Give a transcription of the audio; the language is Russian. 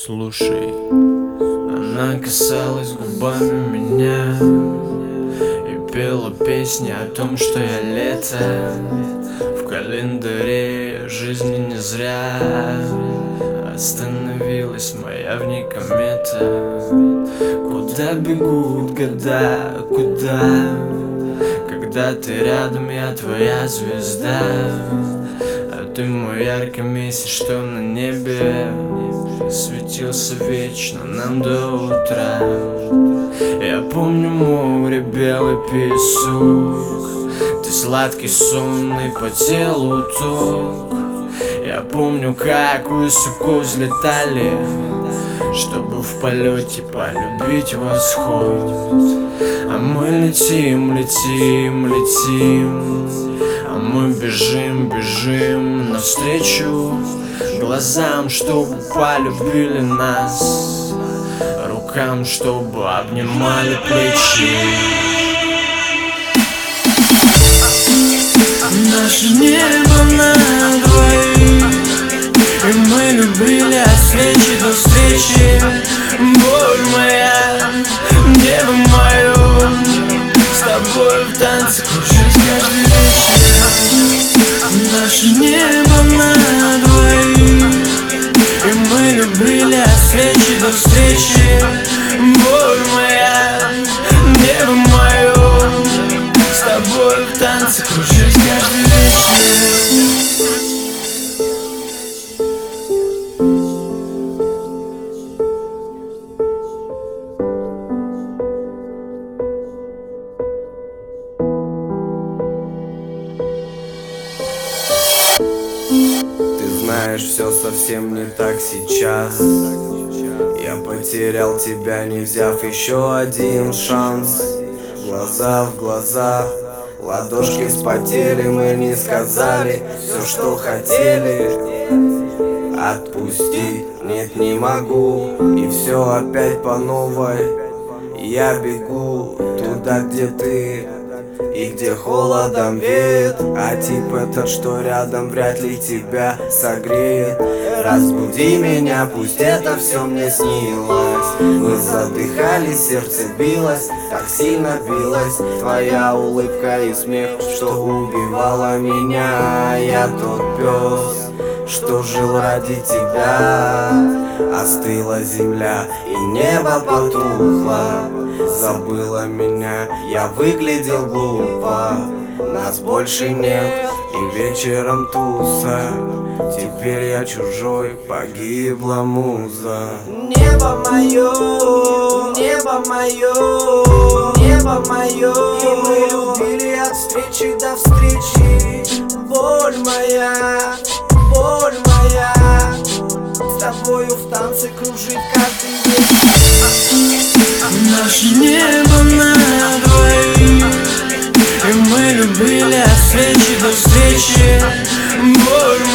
Слушай, она касалась губами меня и пела песни о том, что я лето. В календаре жизни не зря остановилась моя в ней комета. Куда бегут года, куда? Когда ты рядом, я твоя звезда, а ты мой яркий месяц, что на небе светился вечно нам до утра. Я помню море, белый песок, ты сладкий сонный по телу ток. Я помню, как высоко взлетали, чтобы в полете полюбить восход. А мы летим, летим, летим, а мы бежим, бежим навстречу глазам, чтобы полюбили нас, рукам, чтобы обнимали плечи. Наше небо на двоих, и мы любили от встречи до встречи. Боль моя, небо мое, с тобой в танце кружусь каждый вечер. Наше небо на двоих, и мы любили от встречи до встречи. Боль моя, небо мое, с тобой в танце кружусь каждый вечер. Знаешь, все совсем не так сейчас. Я потерял тебя, не взяв еще один шанс. Глаза в глаза, ладошки вспотели, мы не сказали все, что хотели. Отпустить, нет, не могу, и все опять по новой. Я бегу туда, где ты, и где холодом веет. А тип этот, что рядом, вряд ли тебя согреет. Разбуди меня, пусть это все мне снилось. Мы задыхались, сердце билось, так сильно билось. Твоя улыбка и смех, что убивала меня. Я тот пес, что жил ради тебя. Остыла земля и небо потухло. Забыла меня, я выглядел глупо. Нас больше нет, и вечером туса. Теперь я чужой, погибла муза. Небо мое, небо мое, небо мое, и мы любили от встречи до встречи. Боль моя, с тобою в танце кружит каждый вечер. Наше небо на двоих, и мы любили от встречи до встречи. Боль